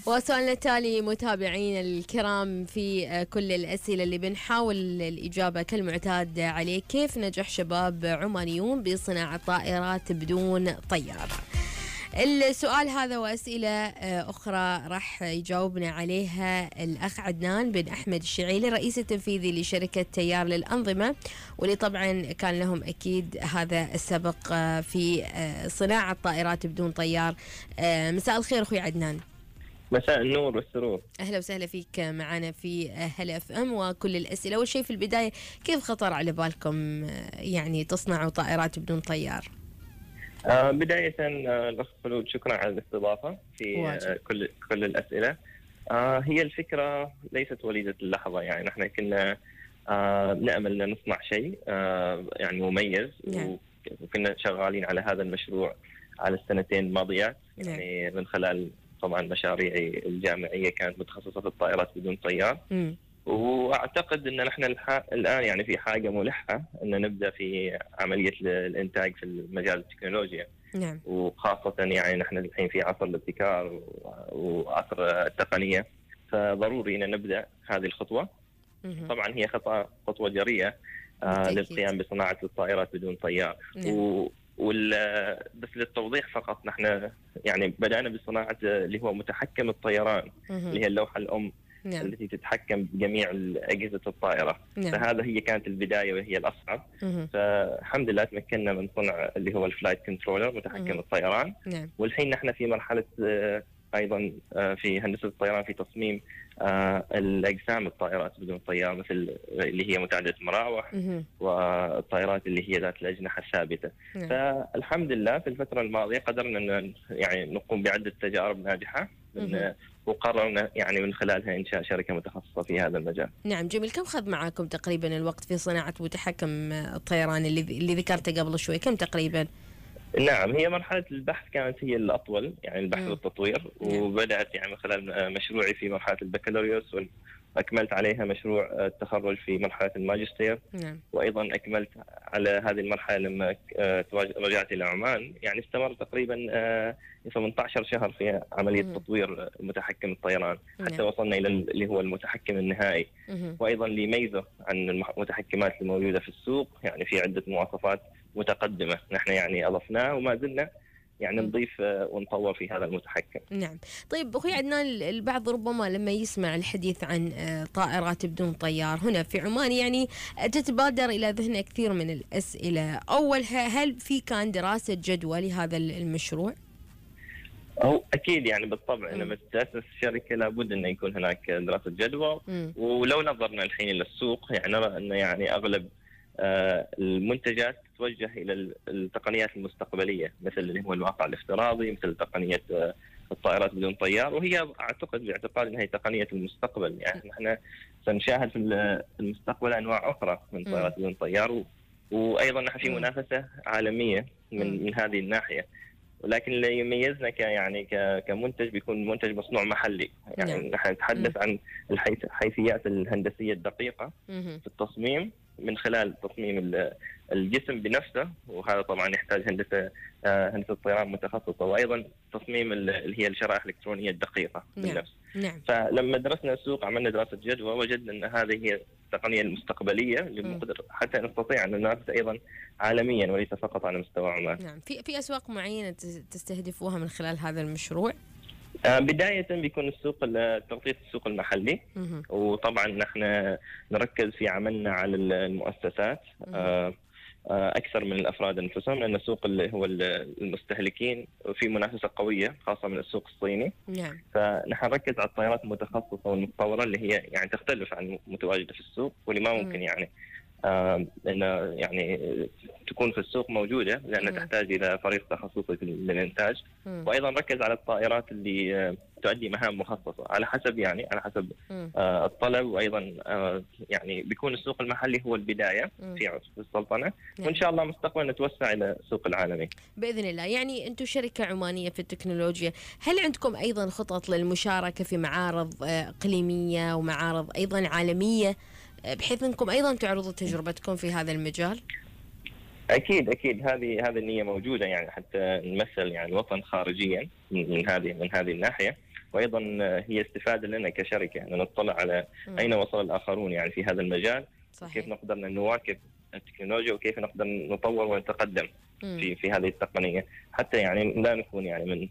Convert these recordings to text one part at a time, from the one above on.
وسؤالنا التالي متابعينا الكرام في كل الأسئلة اللي بنحاول الإجابة كالمعتاد عليه: كيف نجح شباب عمانيون بصناعة طائرات بدون طيار؟ السؤال هذا وأسئلة أخرى راح يجاوبنا عليها الأخ عدنان بن أحمد الشعيلي، رئيس التنفيذي لشركة تيار للأنظمة، واللي طبعا كان لهم أكيد هذا السبق في صناعة طائرات بدون طيار. مساء الخير أخوي عدنان. مساء النور والسرور. أهلا وسهلا فيك معنا في هلا اف ام وكل الأسئلة. أول شيء في البداية، كيف خطر على بالكم يعني تصنعوا طائرات بدون طيار؟ بداية الأخ خلود، شكرا على الاستضافة في كل الأسئلة. هي الفكرة ليست وليدة اللحظة، يعني نحن كنا نأمل أن نصنع شيء يعني مميز. نعم. وكنا شغالين على هذا المشروع على السنتين الماضيات، يعني من خلال طبعا مشاريعي الجامعية كانت متخصصة في الطائرات بدون طيار. واعتقد ان نحن الان يعني في حاجه ملحه ان نبدا في عمليه الانتاج في مجال التكنولوجيا. نعم. وخاصه يعني نحن الحين في عصر الابتكار وعصر التقنيه، فضروري ان نبدا هذه الخطوه. طبعا هي خطوه جريئه للقيام بصناعه الطائرات بدون طيار. نعم. بس للتوضيح فقط، نحن يعني بدأنا بصناعة اللي هو متحكم الطيران، اللي هي اللوحة الأم. نعم. التي تتحكم بجميع أجهزة الطائرة. نعم. فهذا هي كانت البداية وهي الأصعب. فالحمد لله تمكنا من صنع اللي هو الفلايت كنترولر، متحكم الطيران. نعم. والحين نحن في مرحلة أيضا في هندسة الطيران، في تصميم الأجسام الطائرات بدون طيار، مثل اللي هي متعددة المراوح والطائرات اللي هي ذات الأجنحة الثابتة. فالحمد لله في الفترة الماضية قدرنا أن يعني نقوم بعدة تجارب ناجحة، وقررنا يعني من خلالها إنشاء شركة متخصصة في هذا المجال. نعم، جميل. كم خذ معاكم تقريبا الوقت في صناعة متحكم الطيران اللي ذكرته قبل شوي؟ كم تقريبا؟ نعم، هي مرحلة البحث كانت هي الأطول، يعني البحث والتطوير. وبدأت يعني من خلال مشروعي في مرحلة البكالوريوس، وأكملت عليها مشروع التخرج في مرحلة الماجستير. وأيضا أكملت على هذه المرحلة لما رجعت إلى عمان. يعني استمر تقريبا 18 شهر في عملية تطوير متحكم الطيران حتى وصلنا إلى اللي هو المتحكم النهائي. وأيضا ليميزه عن المتحكمات الموجودة في السوق، يعني في عدة مواصفات متقدمة نحن يعني أضفناه وما زلنا يعني نضيف ونطور في هذا المتحكم. نعم. طيب أخوي عدنان، البعض ربما لما يسمع الحديث عن طائرات بدون طيار هنا في عمان يعني تتبادر إلى ذهنه كثير من الأسئلة. أولها، هل في كان دراسة جدوى لهذا المشروع؟ أو أكيد يعني بالطبع، لما تأسس الشركة لابد أن يكون هناك دراسة جدوى. ولو نظرنا الحين إلى السوق يعني نرى أن يعني أغلب المنتجات تتوجه الى التقنيات المستقبليه، مثل اللي هو الواقع الافتراضي، مثل تقنيه الطائرات بدون طيار. وهي اعتقد باعتقاد انها تقنيه المستقبل. يعني نحن سنشاهد في المستقبل انواع اخرى من طائرات بدون طيار. وايضا نحن في منافسه عالميه من هذه الناحيه. ولكن اللي يميزنا يعني كمنتج بيكون منتج مصنوع محلي. يعني نحن نتحدث عن الحيثيات الهندسيه الدقيقه في التصميم، من خلال تصميم الجسم بنفسه، وهذا طبعا يحتاج هندسه الطيران متخصصه. وايضا تصميم اللي هي الشرائح الالكترونيه الدقيقه بالنفس. نعم. فلما درسنا السوق عملنا دراسه جدوى، وجدنا ان هذه هي التقنيه المستقبليه اللي نقدر حتى نستطيع ان ننافس ايضا عالميا وليس فقط على مستوى عمان. نعم. في اسواق معينه تستهدفوها من خلال هذا المشروع؟ بداية بيكون تغطية السوق المحلي. وطبعا نحن نركز في عملنا على المؤسسات أكثر من الأفراد أنفسهم، لأن السوق اللي هو المستهلكين في منافسة قوية خاصة من السوق الصيني. نعم. فنحن نركز على الطائرات المتخصصة والمتطورة اللي هي يعني تختلف عن المتواجدة في السوق، واللي ما ممكن يعني يعني تكون في السوق موجودة، لأنها تحتاج إلى فريق تخصصي للإنتاج. وأيضا نركز على الطائرات اللي تؤدي مهام مخصصة على حسب الطلب. وأيضا يعني بيكون السوق المحلي هو البداية في السلطنة. وإن شاء الله مستقبلا نتوسع إلى السوق العالمي بإذن الله. يعني أنتم شركة عمانية في التكنولوجيا، هل عندكم أيضا خطط للمشاركة في معارض إقليمية ومعارض أيضا عالمية، بحيث أنكم أيضا تعرضوا تجربتكم في هذا المجال؟ أكيد هذه النية موجودة، يعني حتى نمثل يعني الوطن خارجيا من هذه الناحية. وايضا هي استفاده لنا كشركه ان نطلع على اين وصل الاخرون يعني في هذا المجال. صحيح. كيف نقدر نواكب التكنولوجيا وكيف نقدر نطور ونتقدم في هذه التقنيه، حتى يعني لا نكون يعني من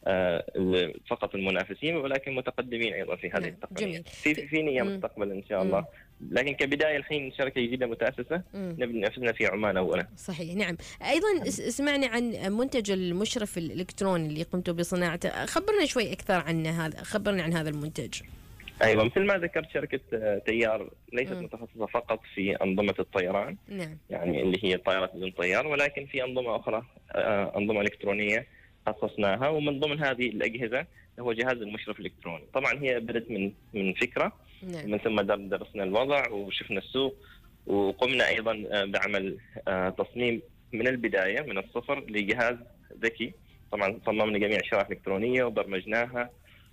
فقط المنافسين ولكن متقدمين ايضا في هذه التقنيه. جميل. في نيه مستقبل ان شاء الله. لكن كبدايه الحين شركه جديده متاسسه نبني نفسنا في عمان اولا. صحيح. نعم. ايضا سمعنا عن منتج المشرف الالكتروني اللي قمتوا بصناعته، خبرنا شوي اكثر عن هذا، خبرنا عن هذا المنتج. ايوه مثل ما ذكرت شركه تيار ليست متخصصه فقط في انظمه الطيران. نعم. يعني اللي هي الطائرات بدون طيار، ولكن في انظمه اخرى انظمه الكترونيه خصصناها، ومن ضمن هذه الاجهزه هو جهاز المشرف الالكتروني. طبعا هي بدت من فكره. نعم. من ثم درسنا الوضع وشفنا السوق، وقمنا ايضا بعمل تصميم من البدايه من الصفر لجهاز ذكي. طبعا صممنا جميع الشرائح الالكترونيه وبرمجناها،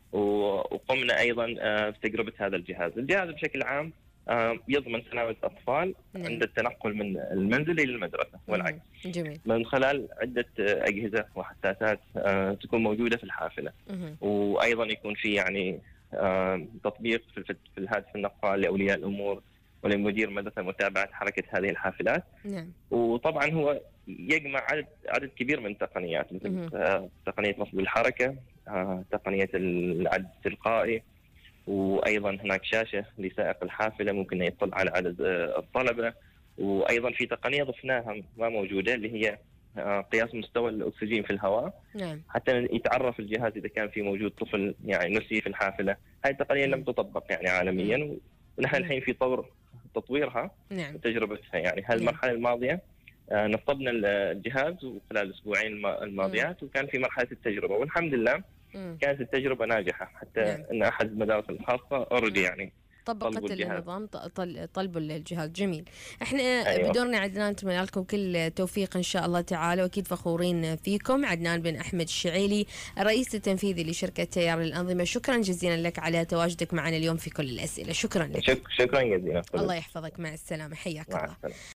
وقمنا ايضا بتجربه هذا الجهاز. الجهاز بشكل عام يضمن سلامه الاطفال عند التنقل من المنزل الى المدرسه والعكس. جميل. من خلال عده اجهزه وحساسات تكون موجوده في الحافله. وايضا يكون في يعني تطبيق في الهاتف النقال لاولياء الامور ولمدير مدرسه متابعه حركه هذه الحافلات. نعم. وطبعا هو يجمع عدد كبير من التقنيات، مثل تقنيه نصب الحركه، تقنيه العد التلقائي، وايضا هناك شاشه لسائق الحافله ممكن يطلع على عدد الطلبه. وايضا في تقنيه ضفناها ما موجوده اللي هي قياس مستوى الاكسجين في الهواء. نعم. حتى يتعرف الجهاز اذا كان في موجود طفل يعني نسي في الحافله. هذه التقنيه لم تطبق يعني عالميا، ونحن الحين في طور تطويرها. نعم. وتجربتها يعني هالمرحله الماضيه نصبنا الجهاز خلال الاسبوعين الماضيات، وكان في مرحله التجربه، والحمد لله كانت التجربه ناجحه، حتى ان احد المدارس الخاصه اوريدي يعني طبقت النظام، طلبوا الجهاز. جميل. احنا أيوة. بدورنا عدنان نتمنى لكم كل توفيق ان شاء الله تعالى، واكيد فخورين فيكم. عدنان بن احمد الشعيلي، الرئيس التنفيذي لشركه تيار للانظمه، شكرا جزيلا لك على تواجدك معنا اليوم في كل الاسئله. شكرا لك. شكرا جزيلا. الله يحفظك. مع السلامه. حياك الله.